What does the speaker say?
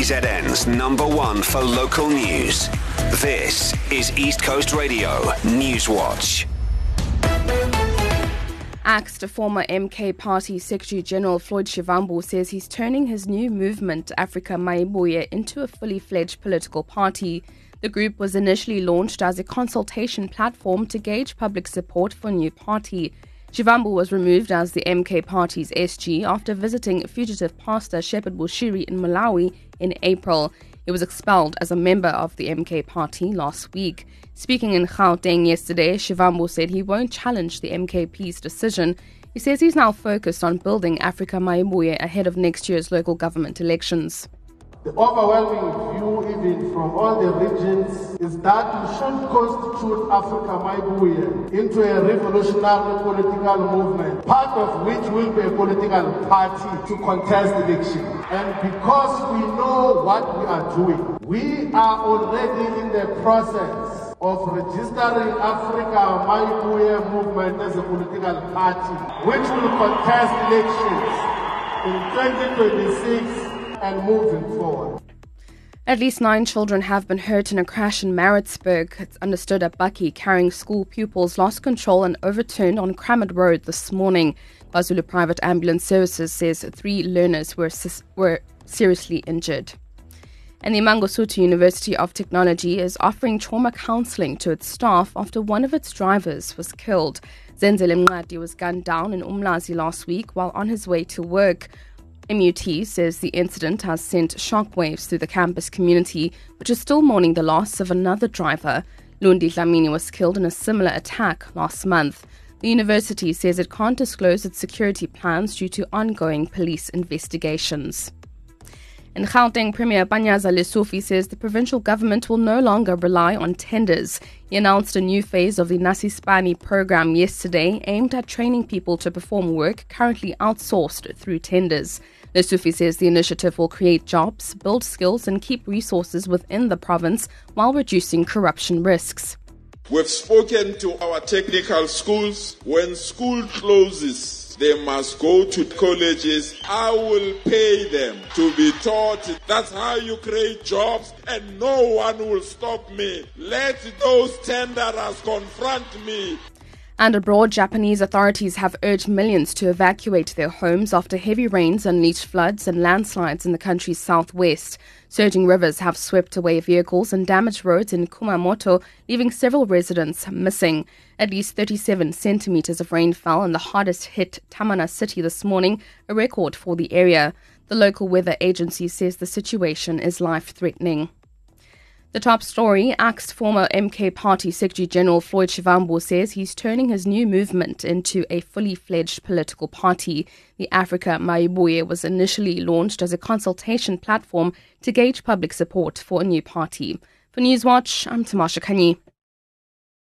KZN's #1 for local news. This is East Coast Radio News Watch. Axed former MK Party Secretary General Floyd Shivambu says he's turning his new movement, Africa Mayibuye, into a fully fledged political party. The group was initially launched as a consultation platform to gauge public support for a new party. Shivambu was removed as the MK Party's SG after visiting fugitive pastor Shepherd Bushiri in Malawi in April. He was expelled as a member of the MK Party last week. Speaking in Gauteng yesterday, Shivambu said he won't challenge the MKP's decision. He says he's now focused on building Africa Mayibuye ahead of next year's local government elections. The overwhelming view, even from all the regions, is that we should constitute Africa Mayibuye into a revolutionary political movement, part of which will be a political party to contest election. And because we know what we are doing, we are already in the process of registering Africa Mayibuye movement as a political party, which will contest elections in 2026 and moving forward. At least 9 children have been hurt in a crash in Maritzburg. It's understood a bakkie carrying school pupils lost control and overturned on Crammert Road this morning. KwaZulu Private Ambulance Services says 3 learners were seriously injured. And the Mangosuthu University of Technology is offering trauma counselling to its staff after one of its drivers was killed. Zenzele Mngadi was gunned down in Umlazi last week while on his way to work. MUT says the incident has sent shockwaves through the campus community, which is still mourning the loss of another driver. Lundi Dlamini was killed in a similar attack last month. The university says it can't disclose its security plans due to ongoing police investigations. And Gauteng Premier Panyaza Lesufi says the provincial government will no longer rely on tenders. He announced a new phase of the Nasispani program yesterday aimed at training people to perform work currently outsourced through tenders. Lesufi says the initiative will create jobs, build skills and keep resources within the province while reducing corruption risks. We've spoken to our technical schools. When school closes, they must go to colleges. I will pay them to be taught. That's how you create jobs, and no one will stop me. Let those tenderers confront me. And abroad, Japanese authorities have urged millions to evacuate their homes after heavy rains unleashed floods and landslides in the country's southwest. Surging rivers have swept away vehicles and damaged roads in Kumamoto, leaving several residents missing. At least 37 centimeters of rain fell in the hardest hit Tamana city this morning, a record for the area. The local weather agency says the situation is life-threatening. The top story, axed former MK Party Secretary General Floyd Shivambu says he's turning his new movement into a fully fledged political party. The Africa Mayibuye was initially launched as a consultation platform to gauge public support for a new party. For Newswatch, I'm Tamasha Kani.